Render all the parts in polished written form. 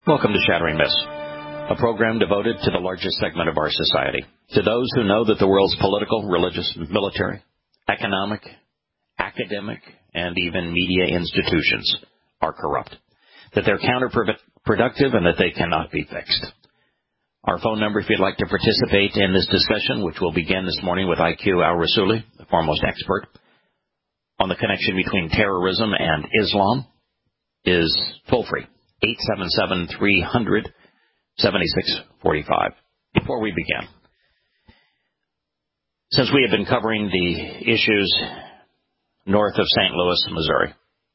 Welcome to Shattering Myths, a program devoted to the largest segment of our society, to those who know that the world's political, religious, military, economic, academic, and even media institutions are corrupt, that they're counterproductive, and that they cannot be fixed. Our phone number, if you'd like to participate in this discussion, which will begin this morning with IQ Al-Rassooli, the foremost expert on the connection between terrorism and Islam, is toll-free. 877-300-7645. Before we begin, since we have been covering the issues north of St. Louis, Missouri,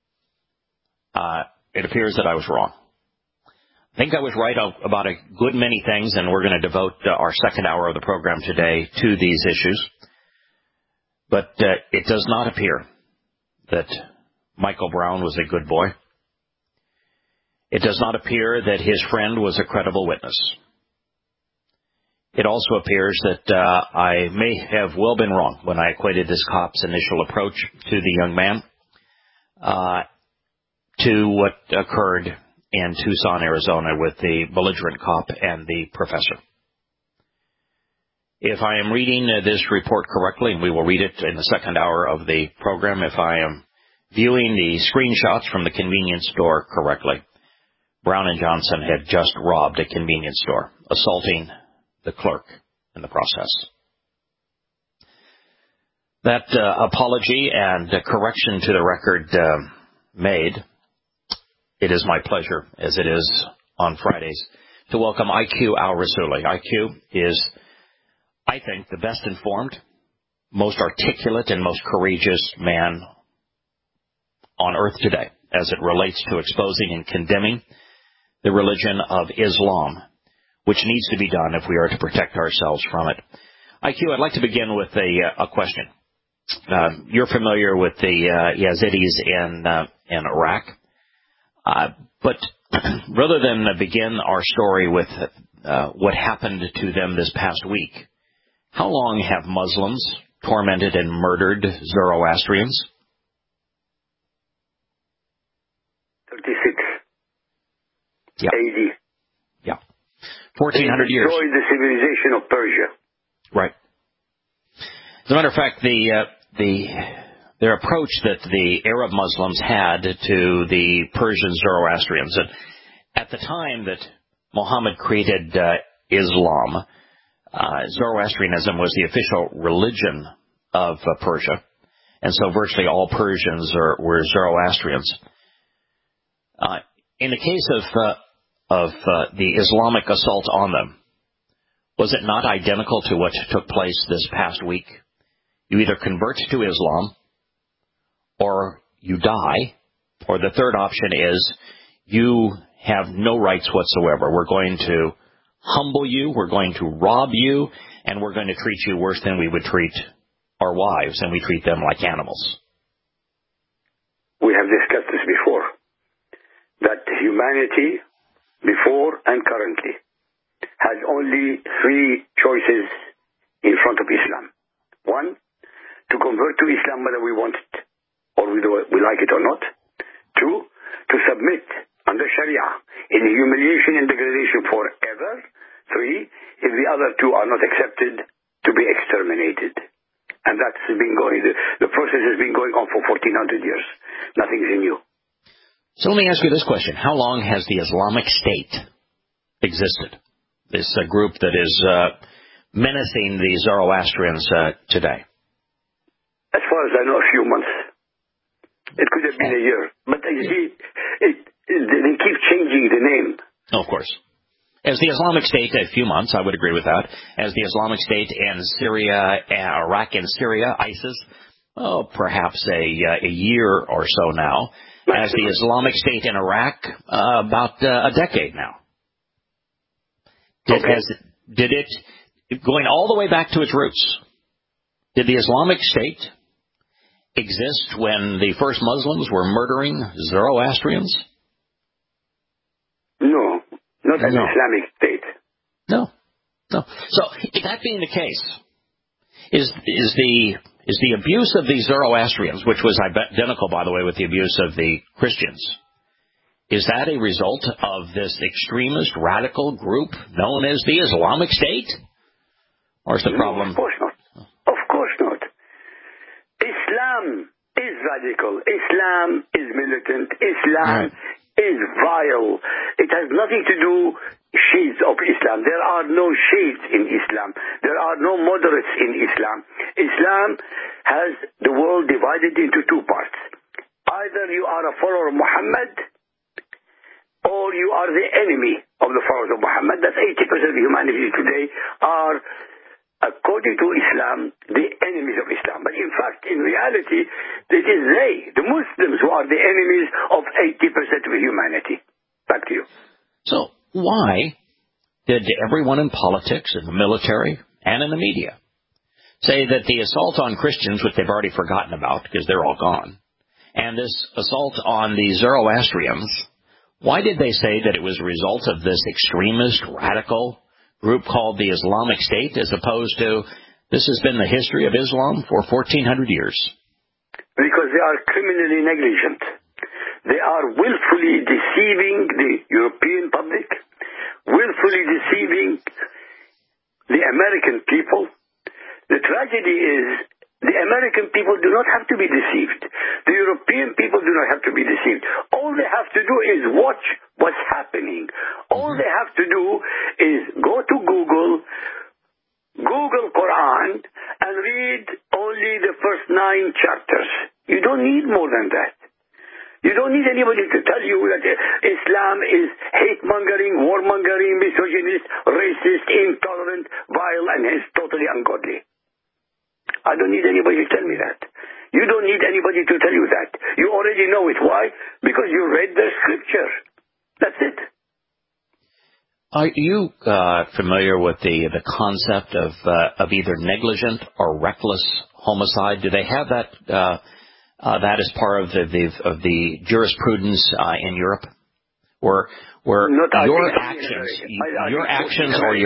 it appears that I was wrong. I think I was right about a good many things, and we're going to devote our second hour of the program today to these issues. But it does not appear that Michael Brown was a good boy. It does not appear that his friend was a credible witness. It also appears that I may have well been wrong when I equated this cop's initial approach to the young man to what occurred in Tucson, Arizona with the belligerent cop and the professor. If I am reading this report correctly, and we will read it in the second hour of the program, if I am viewing the screenshots from the convenience store correctly, Brown and Johnson had just robbed a convenience store, assaulting the clerk in the process. That apology and correction to the record made, it is my pleasure, as it is on Fridays, to welcome IQ Al-Rassooli. IQ is, I think, the best informed, most articulate, and most courageous man on earth today as it relates to exposing and condemning the religion of Islam, which needs to be done if we are to protect ourselves from it. IQ, I'd like to begin with a question. You're familiar with the Yazidis in Iraq, but rather than begin our story with what happened to them this past week, how long have Muslims tormented and murdered Zoroastrians? 36. Yeah. AD. Yeah. 1,400 years. Destroyed the civilization of Persia. Right. As a matter of fact, their approach that the Arab Muslims had to the Persian Zoroastrians, and at the time that Muhammad created Islam, Zoroastrianism was the official religion of Persia, and so virtually all Persians were Zoroastrians. In the case of the Islamic assault on them, was it not identical to what took place this past week? You either convert to Islam, or you die, or the third option is you have no rights whatsoever. We're going to humble you, we're going to rob you, and we're going to treat you worse than we would treat our wives, and we treat them like animals. We have discussed this before, that humanity, before and currently, has only three choices in front of Islam. One, to convert to Islam whether we want it, or we like it or not. Two, to submit under Sharia in humiliation and degradation forever. Three, if the other two are not accepted, to be exterminated. And that's been going, the process has been going on for 1,400 years. Nothing's new. So let me ask you this question. How long has the Islamic State existed? This group that is menacing the Zoroastrians today. As far as I know, a few months. It could have been a year. But you see, they keep changing the name. Oh, of course. As the Islamic State, a few months, I would agree with that. As the Islamic State in Syria, Iraq and Syria, ISIS, perhaps a year or so now. As the Islamic State in Iraq, about a decade now. Did it, going all the way back to its roots, did the Islamic State exist when the first Muslims were murdering Zoroastrians? No, not an Islamic State. No. So, that being the case, is the abuse of the Zoroastrians, which was identical, by the way, with the abuse of the Christians, Is that a result of this extremist radical group known as the Islamic State? Or is the problem... No, of course not. Of course not. Islam is radical. Islam is militant. Islam is vile. It has nothing to do shades of Islam. There are no shades in Islam. There are no moderates in Islam. Islam has the world divided into two parts. Either you are a follower of Muhammad or you are the enemy of the followers of Muhammad. That's 80% of humanity today are, according to Islam, the enemies of Islam. But in fact, in reality, it is they, the Muslims, who are the enemies of 80% of humanity. Back to you. So why did everyone in politics, in the military, and in the media say that the assault on Christians, which they've already forgotten about because they're all gone, and this assault on the Zoroastrians, why did they say that it was a result of this extremist, radical group called the Islamic State, as opposed to this has been the history of Islam for 1,400 years? Because they are criminally negligent. They are willfully deceiving the European public, willfully deceiving the American people. The tragedy is the American people do not have to be deceived. The European people do not have to be deceived. All they have to do is watch what's happening. All they have to do is go to Google Quran, and read only the first 9 chapters. You don't need more than that. You don't need anybody to tell you that Islam is hate-mongering, war-mongering, misogynist, racist, intolerant, vile, and is totally ungodly. I don't need anybody to tell me that. You don't need anybody to tell you that. You already know it. Why? Because you read the scripture. That's it. Are you familiar with the concept of either negligent or reckless homicide? Do they have that that as part of the jurisprudence in Europe, where your actions or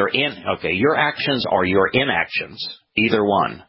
your inactions, either one,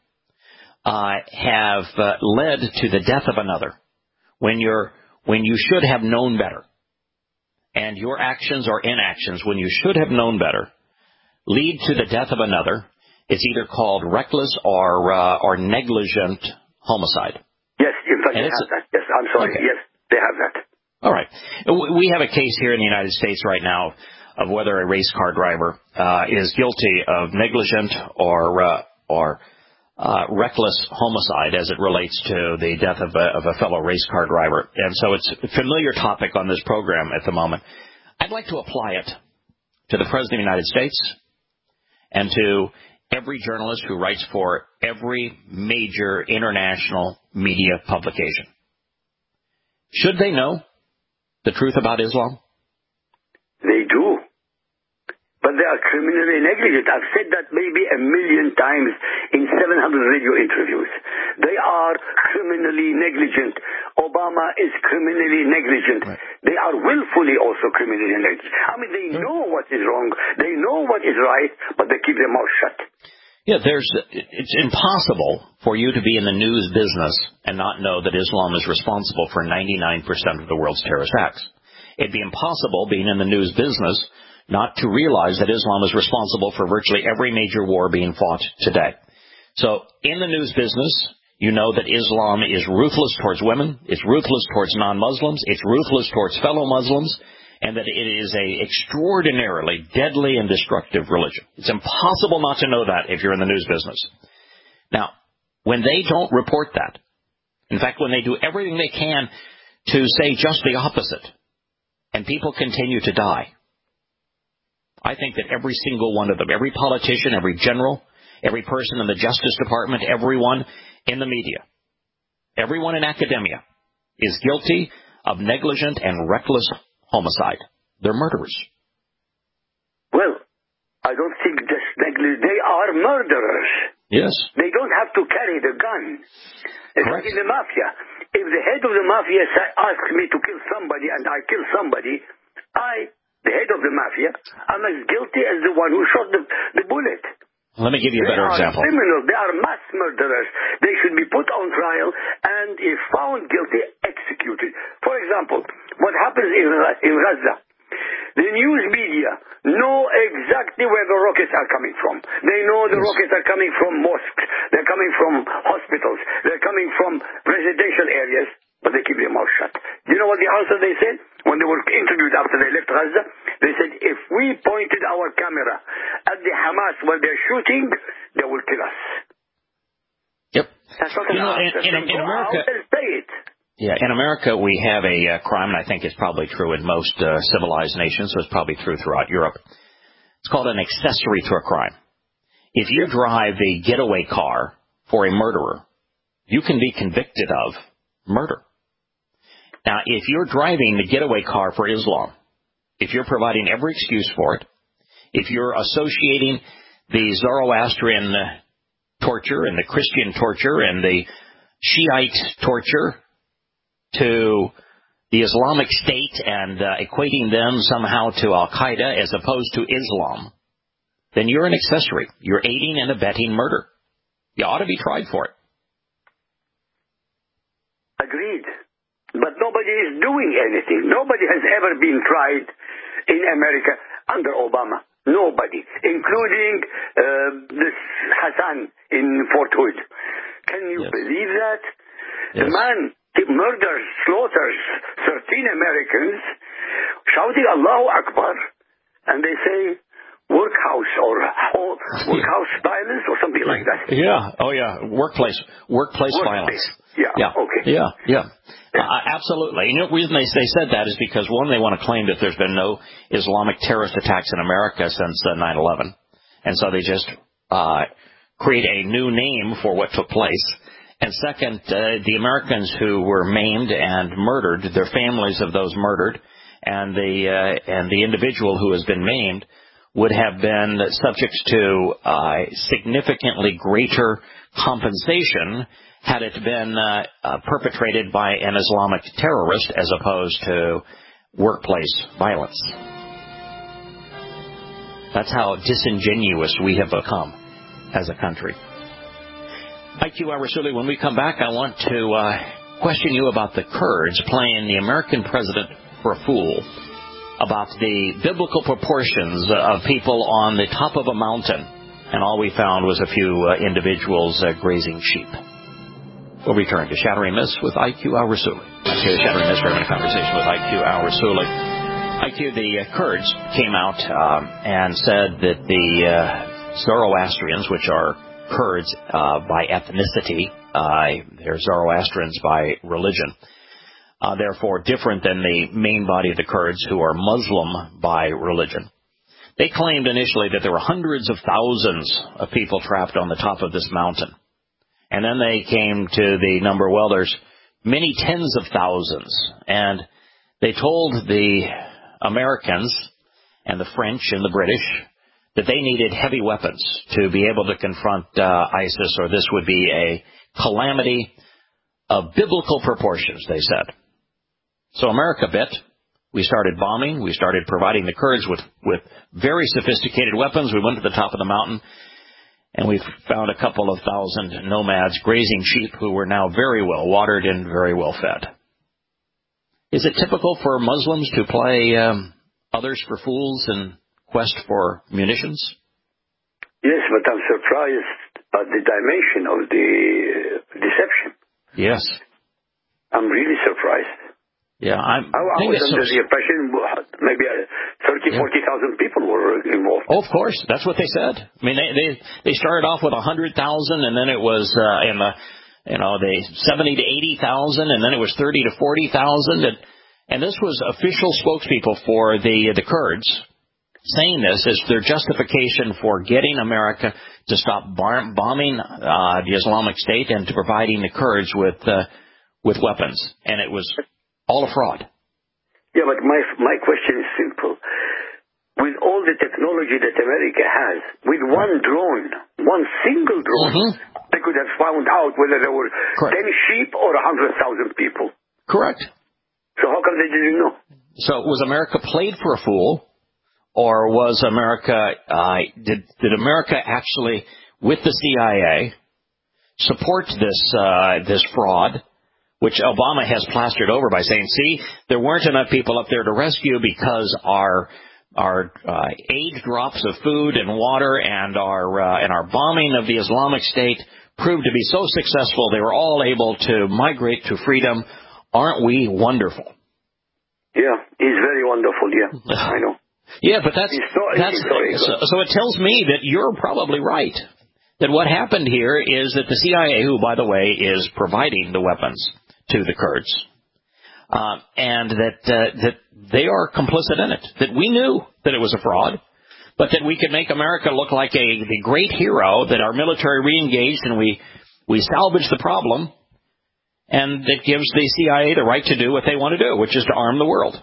have led to the death of another when you should have known better, and your actions or inactions when you should have known better lead to the death of another. It's either called reckless or negligent homicide. Yes, in fact, they have that. Yes, I'm sorry. Okay. Yes, they have that. All right. We have a case here in the United States right now of whether a race car driver is guilty of negligent or reckless homicide as it relates to the death of a fellow race car driver. And so it's a familiar topic on this program at the moment. I'd like to apply it to the President of the United States and to every journalist who writes for every major international media publication. Should they know the truth about Islam? They do. But they are criminally negligent. I've said that maybe 1 million times in 700 radio interviews. They are criminally negligent. Obama is criminally negligent. Right. They are willfully also criminally negligent. I mean, they know what is wrong. They know what is right, but they keep their mouth shut. Yeah, it's impossible for you to be in the news business and not know that Islam is responsible for 99% of the world's terrorist acts. It'd be impossible, being in the news business, not to realize that Islam is responsible for virtually every major war being fought today. So in the news business, you know that Islam is ruthless towards women, it's ruthless towards non-Muslims, it's ruthless towards fellow Muslims, and that it is a extraordinarily deadly and destructive religion. It's impossible not to know that if you're in the news business. Now, when they don't report that, in fact, when they do everything they can to say just the opposite, and people continue to die, I think that every single one of them, every politician, every general, every person in the Justice Department, everyone in the media, everyone in academia is guilty of negligent and reckless homicide. They're murderers. Well, I don't think that's negligent. They are murderers. Yes. They don't have to carry the gun. It's Correct. like in the mafia. If the head of the mafia asks me to kill somebody and I kill somebody, the head of the mafia, I'm as guilty as the one who shot the bullet. Let me give you a better example. They are criminals. They are mass murderers. They should be put on trial and, if found guilty, executed. For example, what happens in Gaza. The news media know exactly where the rockets are coming from. They know the rockets are coming from mosques. They're coming from hospitals. They're coming from residential areas, but they keep their mouth shut. Do you know what the answer they said? When they were interviewed after they left Gaza, they said, if we pointed our camera at the Hamas while they're shooting, they will kill us. Yep. That's not an answer. In America, say it. Yeah, in America we have a crime, and I think it's probably true in most civilized nations, so it's probably true throughout Europe. It's called an accessory to a crime. If you drive a getaway car for a murderer, you can be convicted of murder. Now, if you're driving the getaway car for Islam, if you're providing every excuse for it, if you're associating the Zoroastrian torture and the Christian torture and the Shiite torture to the Islamic State and equating them somehow to Al-Qaeda as opposed to Islam, then you're an accessory. You're aiding and abetting murder. You ought to be tried for it. Agreed. But nobody is doing anything. Nobody has ever been tried in America under Obama. Nobody, including this Hassan in Fort Hood. Can you believe that? Yes. The man murders, slaughters 13 Americans, shouting Allahu Akbar, and they say workhouse or workhouse violence or something like that. Yeah. Oh, yeah. Workplace violence. Yeah. Okay. Yeah. Absolutely. You know, the reason they said that is because, one, they want to claim that there's been no Islamic terrorist attacks in America since 9/11. And so they just create a new name for what took place. And second, the Americans who were maimed and murdered, their families of those murdered, and the individual who has been maimed would have been subject to significantly greater compensation had it been perpetrated by an Islamic terrorist as opposed to workplace violence. That's how disingenuous we have become as a country. IQ Rassouli, when we come back, I want to question you about the Kurds playing the American president for a fool, about the biblical proportions of people on the top of a mountain, and all we found was a few individuals grazing sheep. We'll return to Shattering Myths with IQ Rassouli. Here, Shattering Myths, we're having a conversation with IQ Rassouli. IQ, the Kurds came out and said that the Zoroastrians, which are Kurds by ethnicity, they're Zoroastrians by religion, therefore different than the main body of the Kurds who are Muslim by religion. They claimed initially that there were hundreds of thousands of people trapped on the top of this mountain. And then they came to the number, well, there's many tens of thousands. And they told the Americans and the French and the British that they needed heavy weapons to be able to confront ISIS, or this would be a calamity of biblical proportions, they said. So America bit. We started bombing. We started providing the Kurds with very sophisticated weapons. We went to the top of the mountain, and we found a couple of thousand nomads grazing sheep who were now very well watered and very well fed. Is it typical for Muslims to play others for fools in quest for munitions? Yes, but I'm surprised at the dimension of the deception. Yes. I'm really surprised. Yeah, I was under the impression maybe 30,000, 40,000 people were involved. Oh, of course. That's what they said. I mean, they started off with 100,000, and then it was the 70 to 80,000, and then it was 30 to 40,000, and this was official spokespeople for the Kurds saying this as their justification for getting America to stop bombing the Islamic State and to providing the Kurds with weapons, and it was all a fraud. Yeah, but my question is simple. With all the technology that America has, with one drone, one single drone, they could have found out whether there were 10 sheep or 100,000 people. Correct. So how come they didn't know? So was America played for a fool, or was America, did America actually, with the CIA, support this fraud which Obama has plastered over by saying, see, there weren't enough people up there to rescue because our aid drops of food and water and our bombing of the Islamic State proved to be so successful they were all able to migrate to freedom. Aren't we wonderful? Yeah, he's very wonderful, yeah, I know. Yeah, but so it tells me that you're probably right. That what happened here is that the CIA, who, by the way, is providing the weapons to the Kurds, and that they are complicit in it. That we knew that it was a fraud, but that we could make America look like the great hero, that our military re-engaged and we salvaged the problem, and that gives the CIA the right to do what they want to do, which is to arm the world.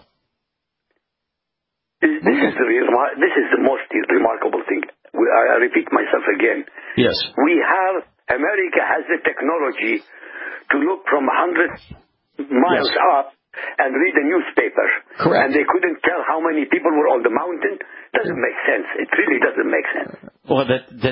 This is the most remarkable thing. I repeat myself again. Yes. America has the technology to look from 100 miles up and read a newspaper. Correct. And they couldn't tell how many people were on the mountain. Doesn't make sense. It really doesn't make sense. Well,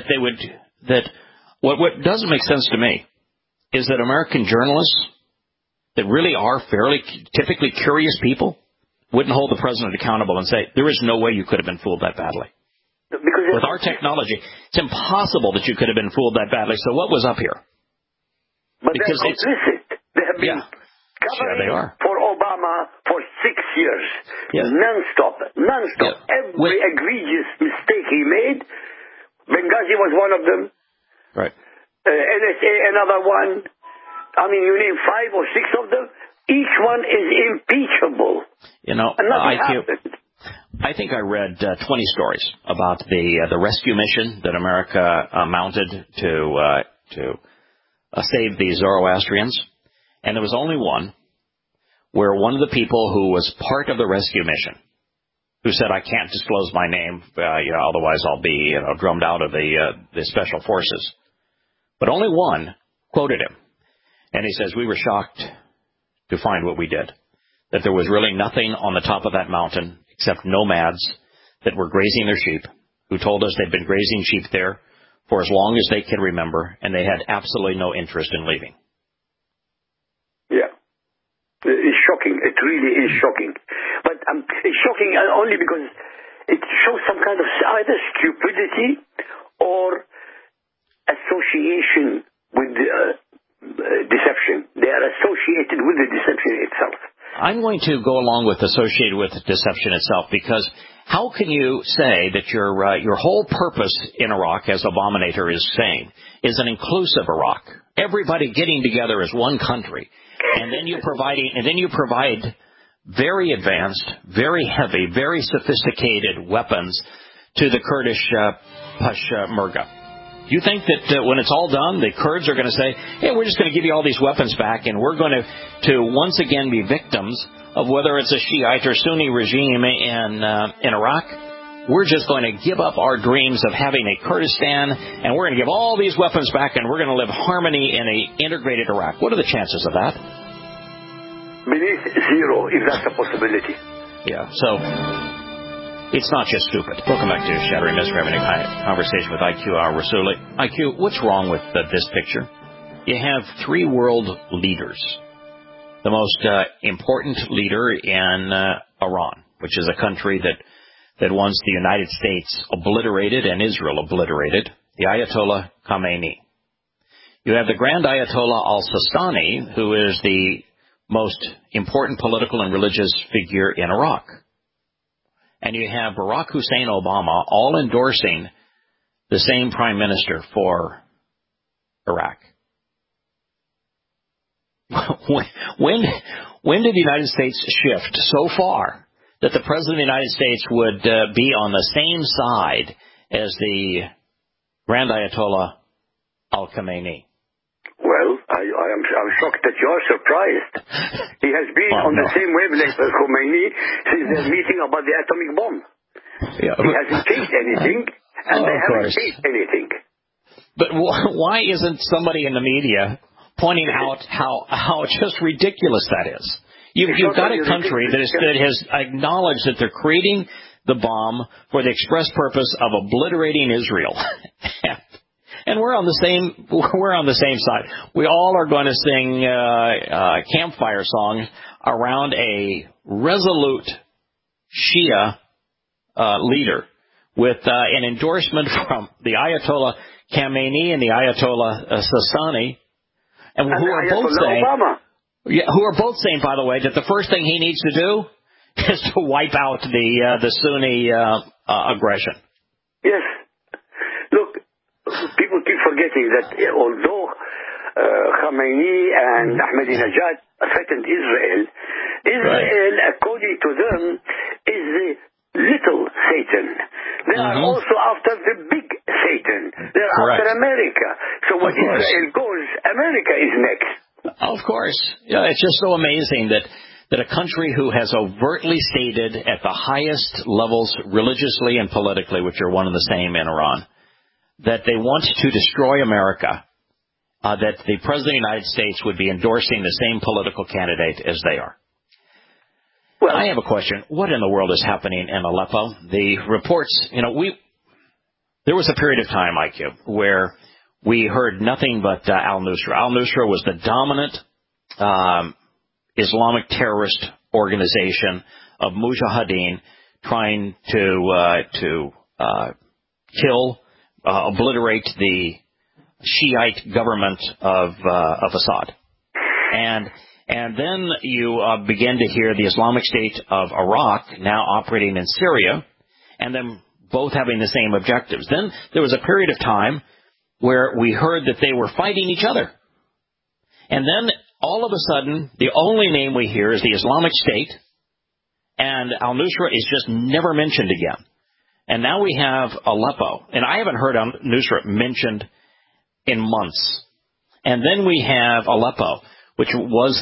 what doesn't make sense to me is that American journalists that really are fairly typically curious people wouldn't hold the president accountable and say, there is no way you could have been fooled that badly. With our technology, it's impossible that you could have been fooled that badly. So what was up here? But they're complicit. They have been covering for Obama for 6 years. Yeah. Non-stop. Yeah. Every egregious mistake he made, Benghazi was one of them. Right. NSA, another one. I mean, you name 5 or 6 of them. Each one is impeachable. You know, I think I read 20 stories about the rescue mission that America mounted to save the Zoroastrians, and there was only one where one of the people who was part of the rescue mission, who said, "I can't disclose my name, otherwise I'll be drummed out of the special forces," but only one quoted him, and he says, "We were shocked to find what we did, that there was really nothing on the top of that mountain except nomads that were grazing their sheep, who told us they'd been grazing sheep there for as long as they can remember, and they had absolutely no interest in leaving." Yeah. It's shocking. It really is shocking. But it's shocking only because it shows some kind of either stupidity or association with deception. They are associated with the deception itself. I'm going to go along with associated with deception itself, because how can you say that your whole purpose in Iraq, as Abominator is saying, is an inclusive Iraq, everybody getting together as one country, and then you provide very advanced, very heavy, very sophisticated weapons to the Kurdish Peshmerga? Do you think that when it's all done, the Kurds are going to say, hey, we're just going to give you all these weapons back, and we're going to once again be victims of whether it's a Shiite or Sunni regime in Iraq? We're just going to give up our dreams of having a Kurdistan, and we're going to give all these weapons back, and we're going to live harmony in an integrated Iraq. What are the chances of that? Beneath zero, if that's a possibility. Yeah, so it's not just stupid. Welcome back to Shattering Myths. We're having a conversation with IQ al-Rassooli. IQ, what's wrong with this picture? You have 3 world leaders. The most important leader in Iran, which is a country that wants the United States obliterated and Israel obliterated, the Ayatollah Khamenei. You have the Grand Ayatollah al-Sistani, who is the most important political and religious figure in Iraq. And you have Barack Hussein Obama all endorsing the same prime minister for Iraq. When did the United States shift so far that the President of the United States would be on the same side as the Grand Ayatollah al-Khamenei? Well, I'm shocked that you are surprised. He has been on the same wavelength as Khomeini since their meeting about the atomic bomb. Yeah. He hasn't changed anything, and they haven't changed anything. But why isn't somebody in the media pointing out how just ridiculous that is? You've got a country that has acknowledged that they're creating the bomb for the express purpose of obliterating Israel. And we're on the same side. We all are going to sing campfire songs around a resolute Shia leader with an endorsement from the Ayatollah Khamenei and the Ayatollah Sistani, and who are both saying, who are both saying, by the way, that the first thing he needs to do is to wipe out the Sunni aggression. Yes. Look, people keep forgetting that although Khamenei and Ahmadinejad threatened Israel, right, according to them, is the little Satan. They are also after the big Satan. They're after America. So when Israel goes, America is next. Of course. Yeah, it's just so amazing that a country who has overtly stated at the highest levels religiously and politically, which are one and the same in Iran, that they want to destroy America, that the President of the United States would be endorsing the same political candidate as they are. Well, I have a question. What in the world is happening in Aleppo? The reports, there was a period of time, IQ, where we heard nothing but al-Nusra. Al-Nusra was the dominant Islamic terrorist organization of mujahideen trying to kill, obliterate the Shiite government of Assad. And then you begin to hear the Islamic State of Iraq now operating in Syria, and then both having the same objectives. Then there was a period of time where we heard that they were fighting each other. And then all of a sudden, the only name we hear is the Islamic State, and al-Nusra is just never mentioned again. And now we have Aleppo, and I haven't heard al-Nusra mentioned in months. And then we have Aleppo, which was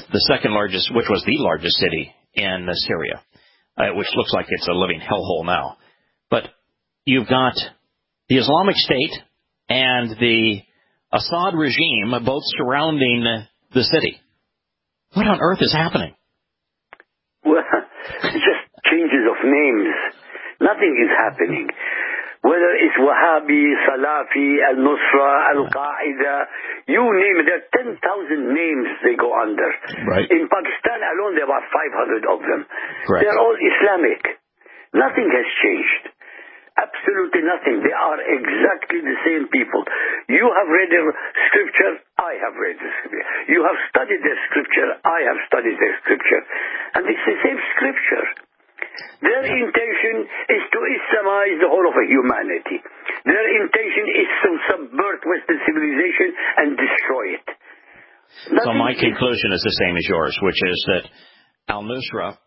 the largest city in Syria, which looks like it's a living hellhole now. But you've got the Islamic State and the Assad regime both surrounding the city. What on earth is happening? Well, it's just changes of names. Nothing is happening. Whether it's Wahhabi, Salafi, Al-Nusra, Al-Qaeda, you name it, there are 10,000 names they go under. Right. In Pakistan alone, there are 500 of them. Correct. They're all Islamic. Nothing has changed. Absolutely nothing. They are exactly the same people. You have read their scripture, I have read the scripture. You have studied their scripture, I have studied their scripture. And it's the same scripture. Their intention is to Islamize the whole of humanity. Their intention is to subvert Western civilization and destroy it. So my conclusion is the same as yours, which is that al-Nusra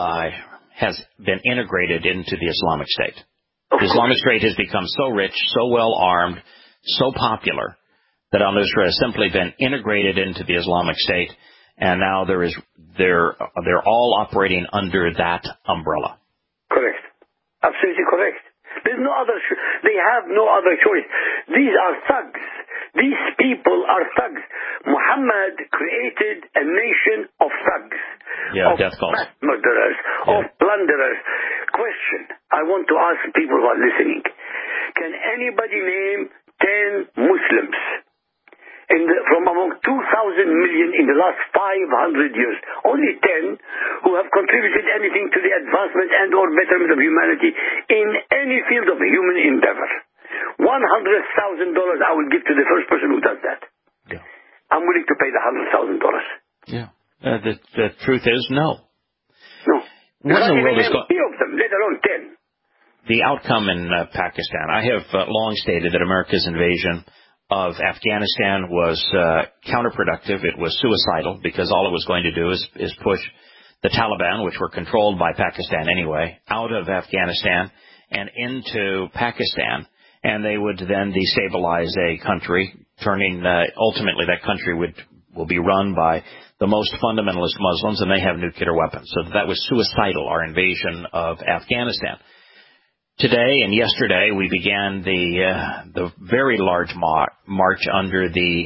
has been integrated into the Islamic State. The Islamic State has become so rich, so well armed, so popular that al-Nusra has simply been integrated into the Islamic State, and now they're all operating under that umbrella. Correct. Absolutely correct. There's no other. They have no other choice. These are thugs. These people are thugs. Muhammad created a nation of thugs, of death cults, mass murderers, of plunderers. Question: I want to ask people who are listening: can anybody name 10 Muslims from among 2,000 million in the last 500 years? Only 10 who have contributed anything to the advancement and or betterment of humanity in any field of human endeavor. $100,000 I will give to the first person who does that. Yeah. I'm willing to pay the $100,000. Yeah. The truth is no. No. What in the world is going? 3 of them, let alone 10. The outcome in Pakistan. I have long stated that America's invasion of Afghanistan was counterproductive. It was suicidal because all it was going to do is push the Taliban, which were controlled by Pakistan anyway, out of Afghanistan and into Pakistan, and they would then destabilize a country, turning ultimately that country will be run by the most fundamentalist Muslims, and they have nuclear weapons. So that was suicidal, our invasion of Afghanistan. Today and yesterday, we began the very large march under the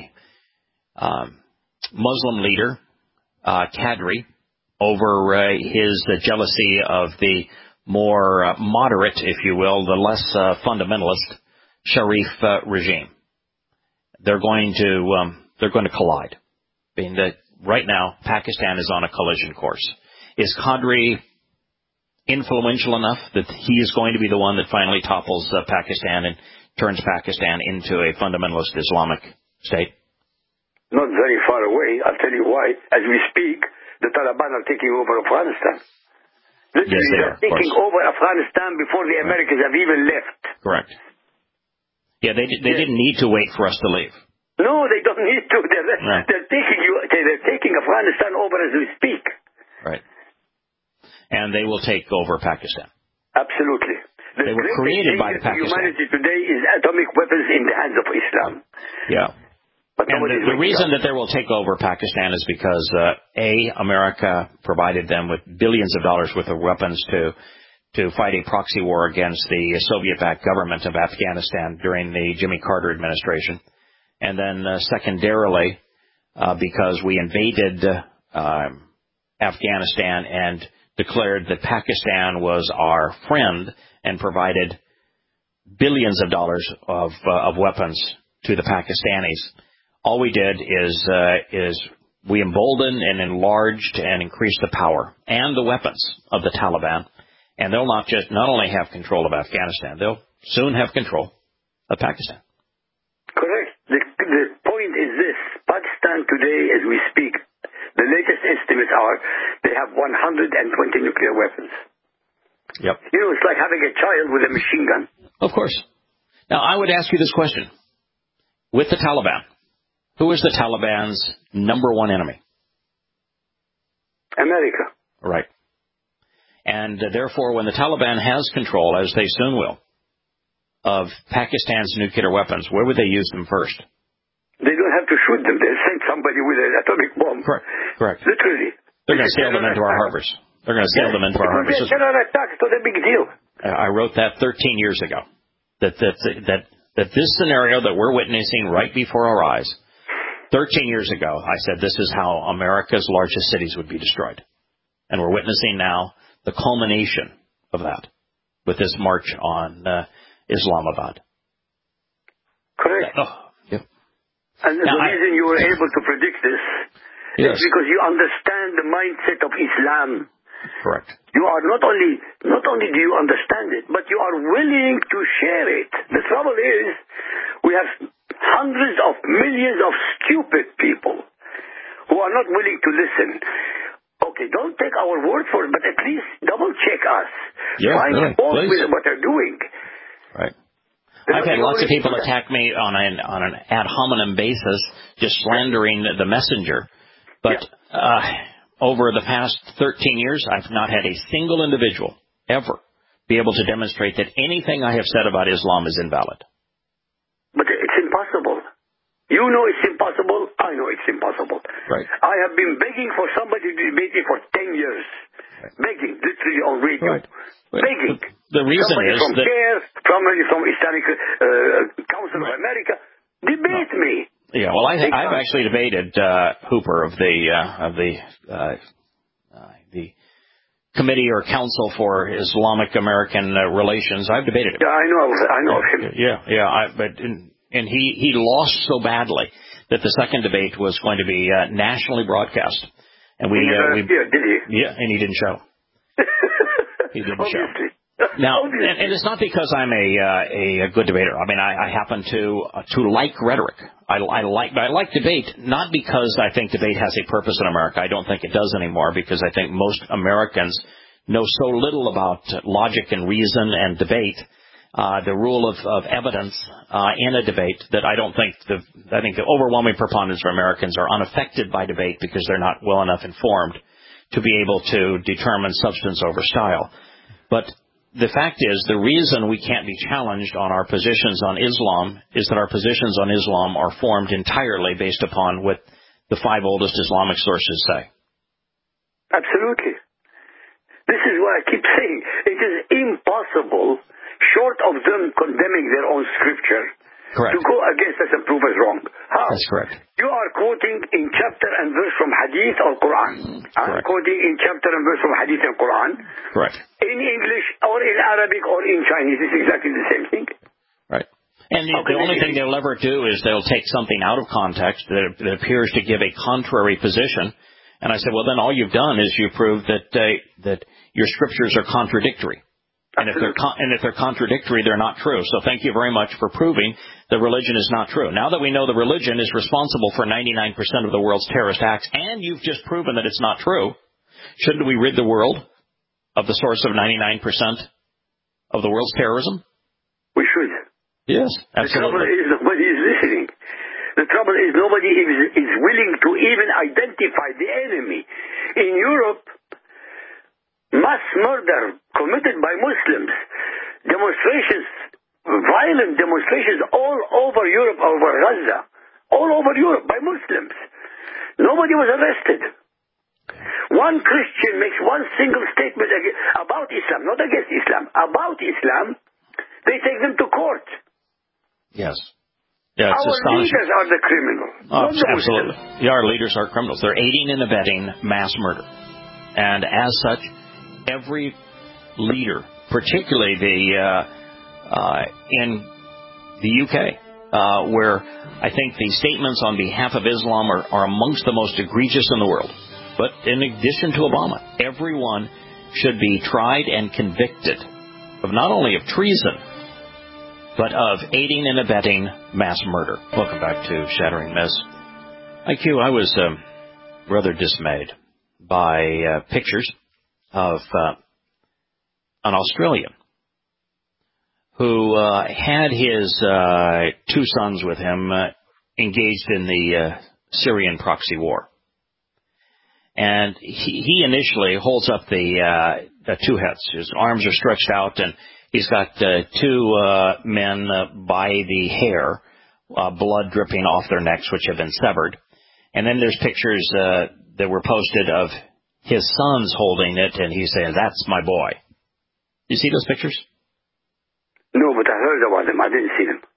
Muslim leader, Qadri, over his jealousy of the more moderate, if you will, the less fundamentalist Sharif regime. they're going to collide. Being that right now Pakistan is on a collision course. Is Qadri influential enough that he is going to be the one that finally topples Pakistan and turns Pakistan into a fundamentalist Islamic state? Not very far away. I'll tell you why. As we speak, the Taliban are taking over Afghanistan. Literally, yes, they are taking over Afghanistan before the Americans have even left. Correct. Yeah, they didn't need to wait for us to leave. No, they don't need to. They're taking Afghanistan over as we speak. Right. And they will take over Pakistan. Absolutely. They were created by Pakistan. Humanity today is atomic weapons in the hands of Islam. Yeah. But and the reason that they will take over Pakistan is because, America provided them with billions of dollars worth of weapons to fight a proxy war against the Soviet-backed government of Afghanistan during the Jimmy Carter administration. And then secondarily, because we invaded Afghanistan and declared that Pakistan was our friend and provided billions of dollars of weapons to the Pakistanis. All we did is we emboldened and enlarged and increased the power and the weapons of the Taliban. And they'll not only have control of Afghanistan, they'll soon have control of Pakistan. Correct. The point is this. Pakistan today, as we speak, the latest estimates are they have 120 nuclear weapons. Yep. You know, it's like having a child with a machine gun. Of course. Now, I would ask you this question. With the Taliban, who is the Taliban's number one enemy? America. Right. And therefore, when the Taliban has control, as they soon will, of Pakistan's nuclear weapons, where would they use them first? They don't have to shoot them. They'll send somebody with an atomic bomb. Correct. Literally. They're going to sail them into our harbors. They're going to sail them into our harbors. Terror attacks, not a big deal. I wrote that 13 years ago. That this scenario that we're witnessing right before our eyes, 13 years ago, I said this is how America's largest cities would be destroyed. And we're witnessing now the culmination of that with this march on Islamabad. Correct. Yep. And the reason you were able to predict this is because you understand the mindset of Islam. Correct. You are not only do you understand it, but you are willing to share it. The trouble is, we have hundreds of millions of stupid people who are not willing to listen. Okay, don't take our word for it, but at least double check us. Find fault with what they're doing. Right. I've had lots of people attack me on an ad hominem basis, just slandering the messenger. But over the past 13 years, I've not had a single individual ever be able to demonstrate that anything I have said about Islam is invalid. But it's impossible. You know it's impossible. I know it's impossible. Right. I have been begging for somebody to debate me for 10 years. Right. Begging, literally on radio. Right. Begging. The reason somebody is from that... somebody from Islamic Council of America, debate me. Yeah, well, I've actually debated Hooper of the Committee or Council for Islamic American Relations. I've debated him. Yeah, I know him. And he lost so badly that the second debate was going to be nationally broadcast. And did he? Yeah, and he didn't show. He didn't show. Now, and it's not because I'm a good debater. I mean, I happen to like rhetoric. I like debate, not because I think debate has a purpose in America. I don't think it does anymore, because I think most Americans know so little about logic and reason and debate, the rule of evidence in a debate, that I think the overwhelming preponderance of Americans are unaffected by debate because they're not well enough informed to be able to determine substance over style. But the fact is, the reason we can't be challenged on our positions on Islam is that our positions on Islam are formed entirely based upon what the 5 oldest Islamic sources say. Absolutely. This is what I keep saying. It is impossible, short of them condemning their own scripture, to go against us and prove us wrong. How? That's correct. You are quoting in chapter and verse from Hadith or Quran. I'm quoting in chapter and verse from Hadith and Quran. Correct. In English or in Arabic or in Chinese, it's exactly the same thing. Right. And the only thing they'll ever do is they'll take something out of context that appears to give a contrary position. And I said, well, then all you've done is you proved that your scriptures are contradictory. And if they're contradictory, they're not true. So thank you very much for proving the religion is not true. Now that we know the religion is responsible for 99% of the world's terrorist acts, and you've just proven that it's not true, shouldn't we rid the world of the source of 99% of the world's terrorism? We should. Yes, absolutely. The trouble is nobody is listening. The trouble is nobody is willing to even identify the enemy. In Europe, mass murder committed by Muslims, demonstrations, violent demonstrations all over Europe, over Gaza, all over Europe by Muslims. Nobody was arrested. One Christian makes one single statement about Islam, not against Islam, about Islam, they take them to court. Yes. Yeah, it's our leaders are the criminals. Absolutely. Yeah, our leaders are criminals. They're aiding and abetting mass murder. And as such, every leader, particularly in the UK, where I think the statements on behalf of Islam are amongst the most egregious in the world. But in addition to Obama, everyone should be tried and convicted of not only of treason, but of aiding and abetting mass murder. Welcome back to Shattering Myths. IQ, I was rather dismayed by pictures of an Australian who had his two sons with him engaged in the Syrian proxy war. And he initially holds up the two heads. His arms are stretched out, and he's got two men by the hair, blood dripping off their necks, which have been severed. And then there's pictures that were posted of his sons holding it, and he's saying, "That's my boy." You see those pictures? No, but I heard about them. I didn't see them.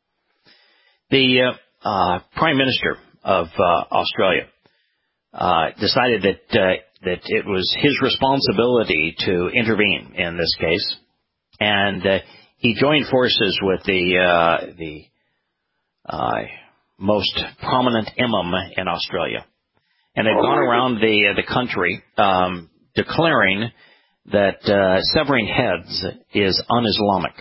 The Prime Minister of Australia decided that it was his responsibility to intervene in this case, and he joined forces with the most prominent imam in Australia, and they've gone around the country declaring that severing heads is un-Islamic.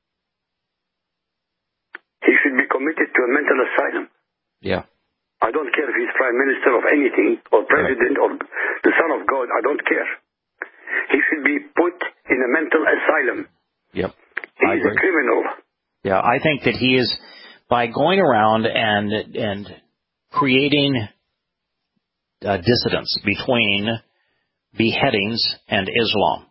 He should be committed to a mental asylum. Yeah. I don't care if he's prime minister of anything, or president, or the son of God. I don't care. He should be put in a mental asylum. Yep. He's a criminal. Yeah, I think that he is, by going around and creating dissidence between beheadings and Islam,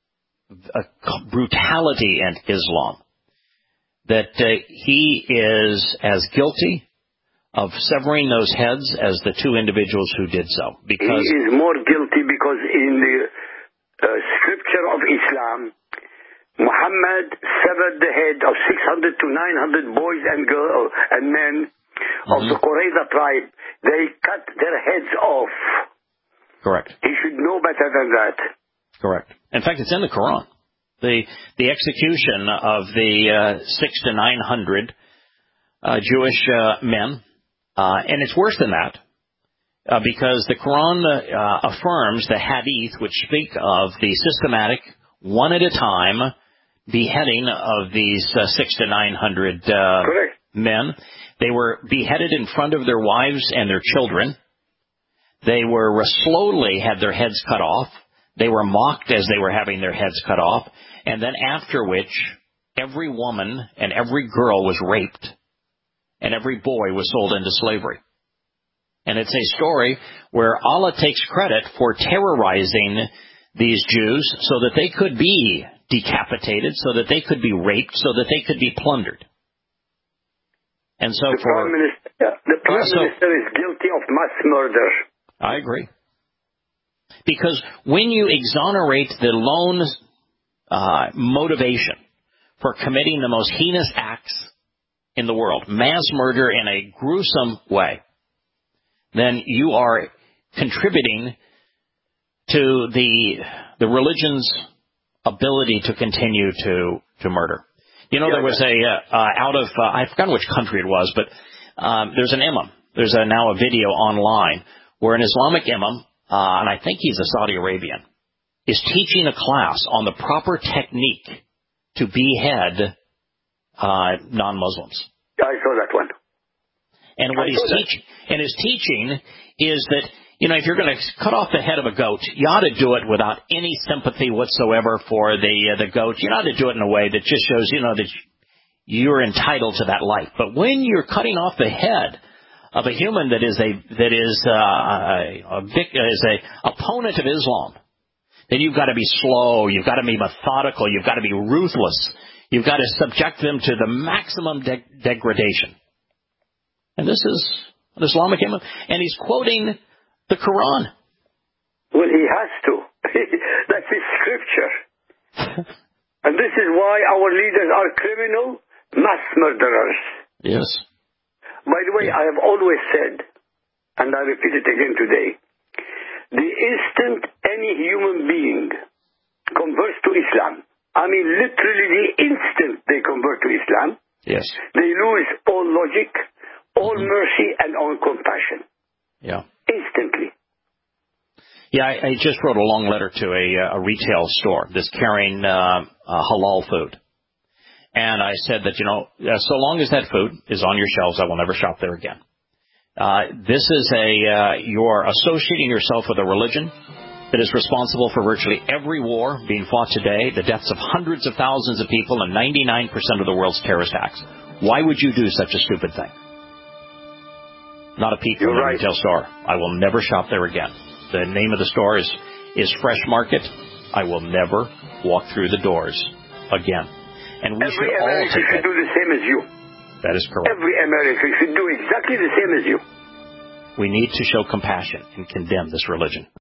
brutality and Islam, that he is as guilty of severing those heads as the two individuals who did so. Because he is more guilty because in the scripture of Islam, Muhammad severed the head of 600 to 900 boys and girls and men of the Qurayza tribe. They cut their heads off. Correct. He should know better than that. Correct. In fact, it's in the Quran. The execution of the 600 to 900 Jewish men. And it's worse than that, because the Quran affirms the hadith, which speak of the systematic, one at a time, beheading of these 600 to 900 men. They were beheaded in front of their wives and their children. They were slowly had their heads cut off. They were mocked as they were having their heads cut off. And then after which, every woman and every girl was raped. And every boy was sold into slavery. And it's a story where Allah takes credit for terrorizing these Jews so that they could be decapitated, so that they could be raped, so that they could be plundered. And so the Prime Minister is guilty of mass murder. I agree. Because when you exonerate the lone motivation for committing the most heinous acts in the world, mass murder in a gruesome way, then you are contributing to the religion's ability to continue to murder. You know, there was I forgot which country it was, but there's an imam. There's now a video online where an Islamic imam, and I think he's a Saudi Arabian, is teaching a class on the proper technique to behead non-Muslims. I saw that one. And what his teaching is that, you know, if you're going to cut off the head of a goat, you ought to do it without any sympathy whatsoever for the goat. You ought to do it in a way that just shows, you know, that you're entitled to that life. But when you're cutting off the head of a human that is a opponent of Islam, then you've got to be slow, you've got to be methodical, you've got to be ruthless, you've got to subject them to the maximum degradation. And this is an Islamic imam, and he's quoting the Quran. Well, he has to. That's his scripture. And this is why our leaders are criminal mass murderers. Yes. By the way, I have always said, and I repeat it again today, the instant any human being converts to Islam, I mean literally the instant they convert to Islam, yes, they lose all logic, all mercy, and all compassion. Yeah. Instantly. Yeah, I just wrote a long letter to a retail store that's carrying halal food. And I said that, you know, so long as that food is on your shelves, I will never shop there again. This is you're associating yourself with a religion that is responsible for virtually every war being fought today, the deaths of hundreds of thousands of people, and 99% of the world's terrorist acts. Why would you do such a stupid thing? Not a peep from the retail store. I will never shop there again. The name of the store is Fresh Market. I will never walk through the doors again. And we should all take that. Every American should do the same as you. That is correct. Every American should do exactly the same as you. We need to show compassion and condemn this religion.